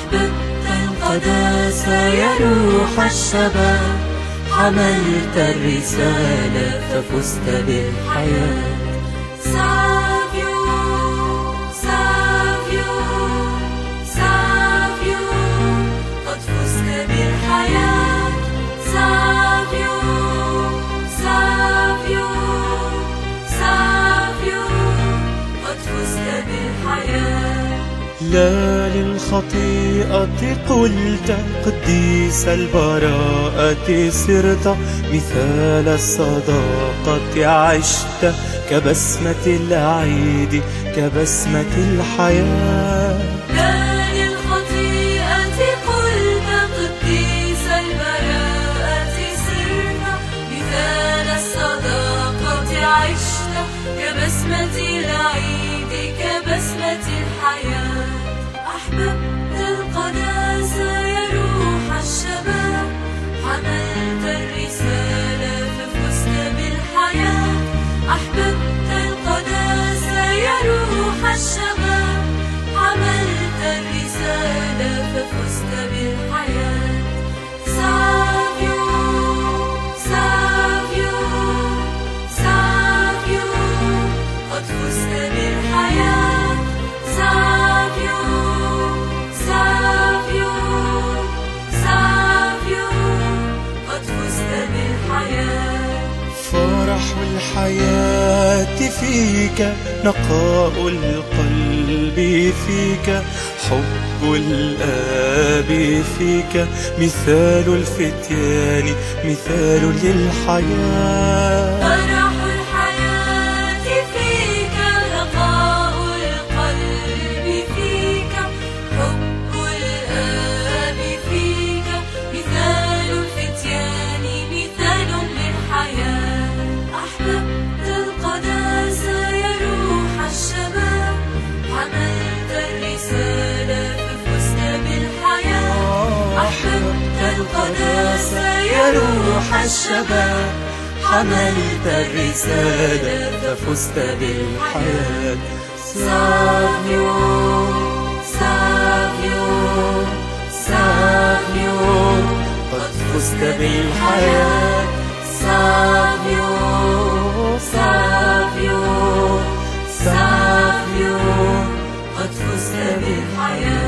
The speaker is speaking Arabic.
أحببت القداسة يا روح الشباب، حملت الرسالة ففزت بالحياة. سافيو سافيو سافيو قد فزت بالحياة. سافيو سافيو سافيو قد فزت بالحياة. لا للخطيئة قلت قديس البراءة صرت، مثال الصداقة عشت، كبسمة العيد كبسمة الحياة. لا للخطيئة قلت قديس البراءة صرت، مثال الصداقة عشت، كبسمة العيد كبسمة الحياة. أحببت القداسة يا روح الشباب، حملت الرسالة ففزت بالحياة. أحببت القداسة يا روح الشباب، حملت الرسالة ففزت بالحياة. سافيو سافيو سافيو قد فزت بالحياة. سافيو سافيو سافيو قد فزت بالحياة. فرح الحياة فيك، نقاء القلب فيك، حب الآب فيك، مثال الفتيان مثال للحياة. فرح الحياة فيك، نقاء القلب فيك، حب الآب فيك، مثال الفتيان مثال للحياة. أحببت القداسة يا روح الشباب، حملت الرسالة ففزت بالحياة. أحببت القداسة يا روح الشباب، حملت الرسالة ففزت بالحياة. سافيو سافيو سافيو قد فزت بالحياة. سافيو سافيو سافيو قد فزت بالحياة.